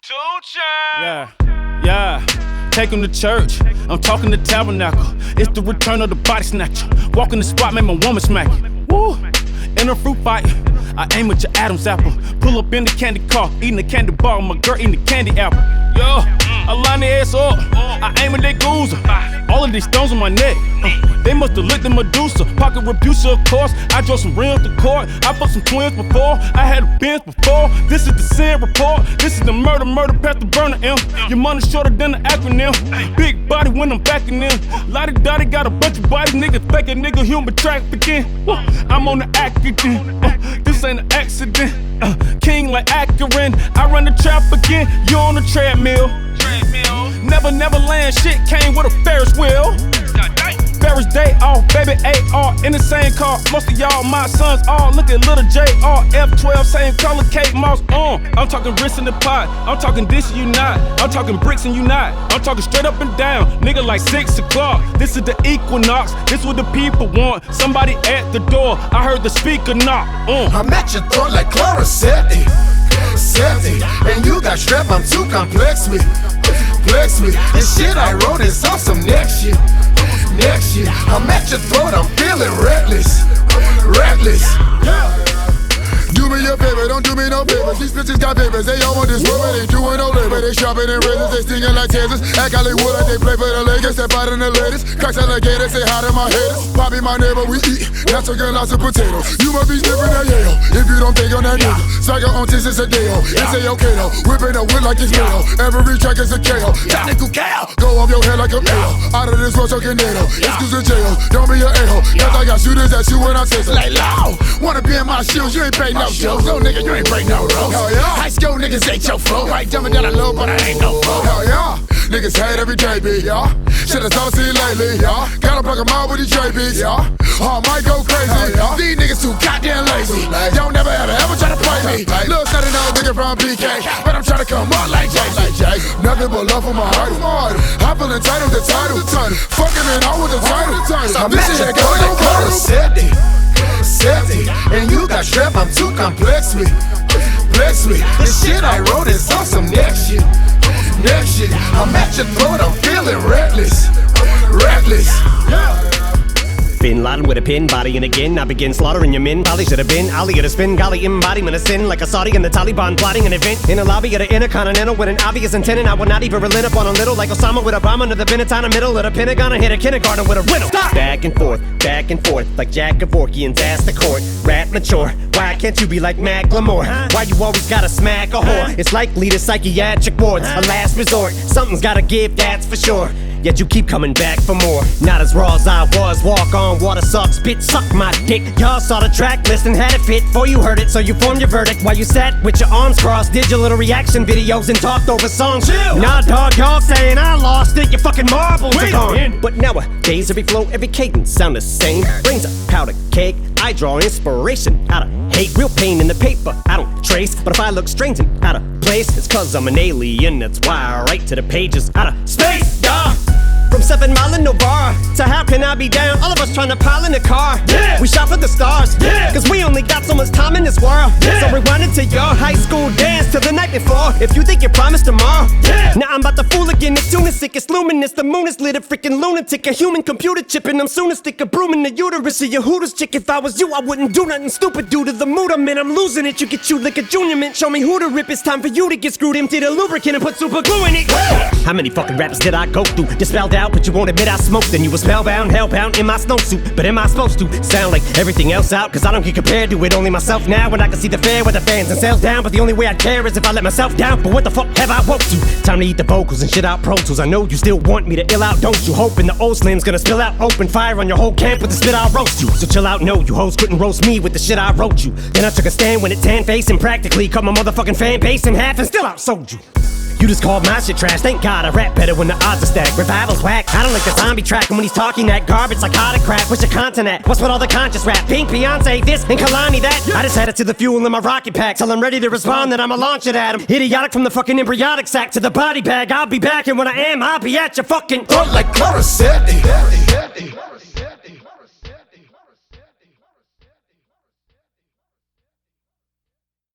2 Chainz. Yeah. Take him to church. I'm talking the tabernacle. It's the return of the body snatcher. Walk in the spot, make my woman smack it. Woo. In a fruit fight, I aim at your Adam's apple. Pull up in the candy car, eating the candy bar. My girl eating the candy apple. Yo, I line their ass up. I aim at their goose. All of these stones on my neck. They must have licked the Medusa. Pocket Rebusa, of course. I drove some rims to court. I fucked some twins before. I had a Benz before. This is the sin report. This is the murder past the burner M. Your money shorter than the acronym. Big body when I'm backing in. Lottie Dottie got a bunch of bodies. Niggas fake a nigga human trafficking. I'm on the accident. This ain't an accident. King like Akron. I run the trap again. You on the treadmill. Never land shit came with a Ferris wheel. Ferris day off, baby AR in the same car. Most of y'all my sons all look at little JR F12, same color, Kate Moss on. I'm talking wrist in the pot, I'm talking this and you not. I'm talking bricks and you not. I'm talking straight up and down, nigga like 6 o'clock. This is the equinox, this what the people want. Somebody at the door, I heard the speaker knock. I'm at your throat like Chlorosetti. And you got strep, I'm too complex with. This shit I wrote is awesome next year. I'm at your throat, I'm feeling reckless. Do me a favor, don't do me no favors. These bitches got papers, they all want this woman. They doing no labor, they sharpening razors, they stinging like tasers. Act Hollywood like they play for the Lakers. Step out in the latest, cracks alligators, say hi to my haters. Poppy my neighbor, we eat natural gun, lots of potatoes. You must be sniffing that Yale, if you don't think on that nigga. Swagger on tits, it's a deal, and say okay though. Whipping a whip like it's mayo, every track is a KO. Technical cow, go off your head like a mayo. Out of this road, choking NATO, excuse the jail. Don't be your a-hole, cause I got shooters that shoot when I say so. Like loud, wanna be in my shoes, you ain't pay no shows. No nigga, you ain't break no rules. Hell yeah. High school niggas ain't your flow. Right, dumbing down a low, but I ain't no flow. Hell yeah. Niggas hate every day, B, yeah. Shit, that's all I see lately, yeah. Gotta plug 'em out with these JBs, yeah. I might go crazy, yeah. These niggas too goddamn lazy. Don't never ever try to play me. Little starting out nigga from PK, but I'm trying to come on like Jay. Nothing but love for my heart. I feel entitled to title. Fucking it all with the title. I'm missing that go like Chlorosetti. And you got strep, I'm too complex with. This shit I wrote is awesome next year. I'm at your throat, I'm feeling reckless. Bin Laden with a pin, body and again I begin slaughtering your men. Probably should have been Ali at a spin, golly embodiment of sin. Like a Saudi and the Taliban plotting an event in a lobby at an intercontinental with an obvious intent. And I will not even relent up on a little. Like Osama with Obama to the Benetton, middle of the Pentagon. And hit a kindergarten with a riddle. Stop! Back and forth, like Jack Kevorkian's ass to court. Rap mature, why can't you be like Macklemore? Why you always gotta smack a whore? It's likely to psychiatric wards, a last resort. Something's gotta give, that's for sure. Yet you keep coming back for more. Not as raw as I was, walk on, water sucks, bitch, suck my dick. Y'all saw the track list and had it fit before you heard it, so you formed your verdict while you sat with your arms crossed, did your little reaction videos and talked over songs. Chill. Nah dog, y'all saying I lost it, your fucking marbles are gone. But nowadays every flow, every cadence sound the same. Brains a powder cake, I draw inspiration out of hate. Real pain in the paper, I don't trace. But if I look strange and out of place, it's cause I'm an alien, that's why I write to the pages out of space, yeah. From 7 Mile in Novara to how can I be down? All of us trying to pile in a car. Yeah. We shot for the stars. Yeah. Cause we only got so much time in this world. Yeah. So rewind it to your high school dance to the night before. If you think you're promised tomorrow. Yeah. Now I'm about to fool again. As soon as it's luminous, the moon is lit. A freaking lunatic, a human computer chip. And I'm soon to stick a broom in the uterus of your Hooters chick. If I was you, I wouldn't do nothing stupid due to the mood I'm in. I'm losing it. You get chewed like a junior mint. Show me who to rip. It's time for you to get screwed. Empty the lubricant and put super glue in it. How many fucking rappers did I go through? You spelled out, but you won't admit I smoked. Then you were spellbound, hellbound in my snowsuit. But am I supposed to sound like everything else out? Cause I don't get compared to it, only myself now. When I can see the fair with the fans and sales down. But the only way I'd care is if I let myself down. But what the fuck have I woke to? Time to eat the vocals and shit out Pro Tools. I know you still want me to ill out, don't you? Hoping the old slim's gonna spill out. Open fire on your whole camp with the spit I'll roast you. So chill out, no, you hoes couldn't roast me with the shit I wrote you. Then I took a stand when it tan faced and practically cut my motherfucking fan base in half and still outsold you. You just called my shit trash, thank God I rap better when the odds are stacked. Revival's whack, I don't like the zombie track. And when he's talking that garbage psychotic crap, what's your content at? What's with all the conscious rap? Pink, Beyonce, this, and Kalani that. I just added to the fuel in my rocket pack. Till I'm ready to respond, then I'ma launch it at him. Idiotic from the fucking embryonic sac to the body bag. I'll be back, and when I am, I'll be at your fucking throat like Chlorosetti.